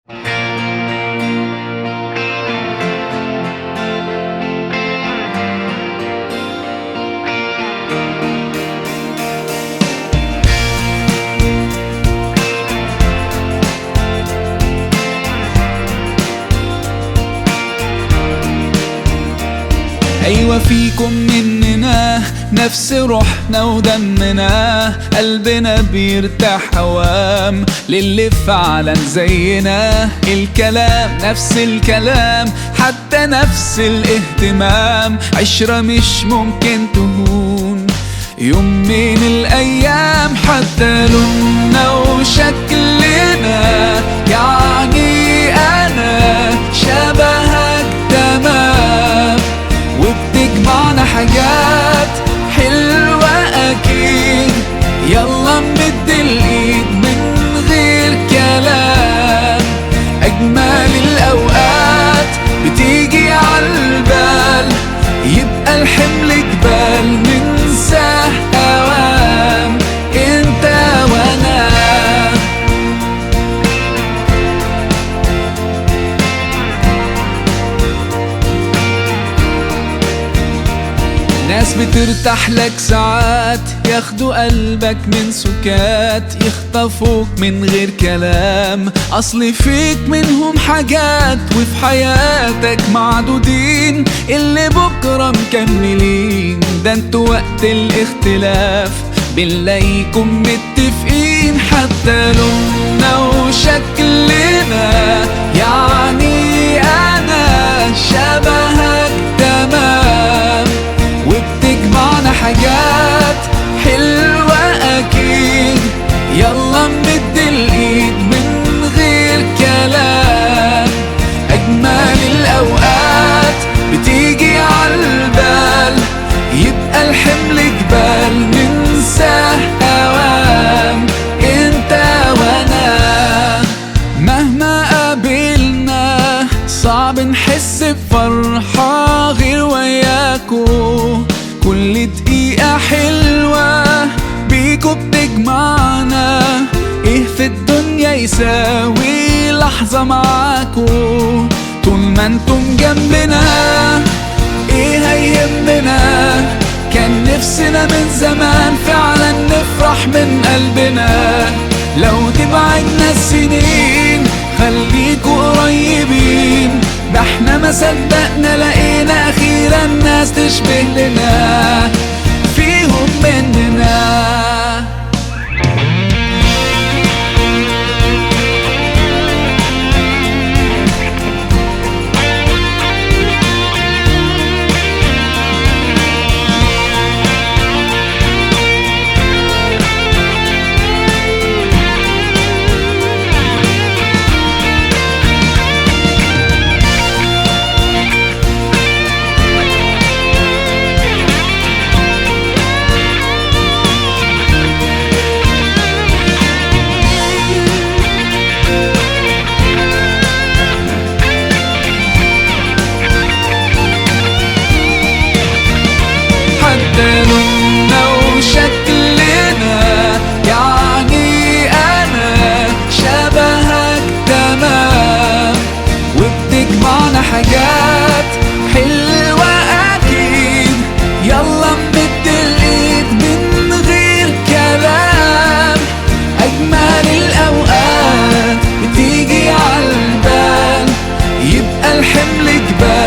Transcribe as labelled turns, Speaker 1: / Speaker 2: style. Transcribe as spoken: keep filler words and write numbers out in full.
Speaker 1: أيوة فيكم مننا نفس روحنا ودمنا، قلبنا بيرتاح هوام للي فعلا زينا. الكلام نفس الكلام، حتى نفس الاهتمام، عشرة مش ممكن تهون يوم من الأيام. حتى لوننا وشكلنا، يعني أنا شبهك تمام، وبتجمعنا حاجات حلوة أكيد. يلا نمد الإيد من غير كلام، أجمل الأوقات بتيجي عالبال، يبقى الحمل جبال ننساه أوام، انت وانا. ناس بترتاح لك ساعات، ياخدوا قلبك من سكات، يخطفوك من غير كلام، اصل فيك منهم حاجات وفي حياتك معدودين، اللي بكرة مكملين. ده انتوا وقت الاختلاف بنلاقيكم متفقين. حتى لوننا وشكلنا، يعني انا شبهك تمام، وبتجمعنا حاجات حلوة أكيد. يلا نمد الإيد من غير كلام، أجمل الأوقات بتيجي عالبال، يبقى الحمل جبال ننساه أوام، انت وانا. مهما قابلنا صعب نحس بفرحة غير وياكو، كل دقيقة حلوة بيكو بتجمعنا. ايه في الدنيا يساوي لحظة معاكو؟ طول ما انتم جنبنا ايه هيهمنا؟ كان نفسنا من زمان فعلا نفرح من قلبنا. لو تبعدنا السنين خليكوا قريبين، ده احنا ما صدقنا لقينا اخيرا ناس تشبه لنا فيهم مننا. حتى لوننا وشكلنا، يعني أنا شبهك تمام، وبتجمعنا حاجات حلوة أكيد. يلا نمد الإيد من غير كلام، أجمل الأوقات بتيجي عالبال، يبقى الحمل جبال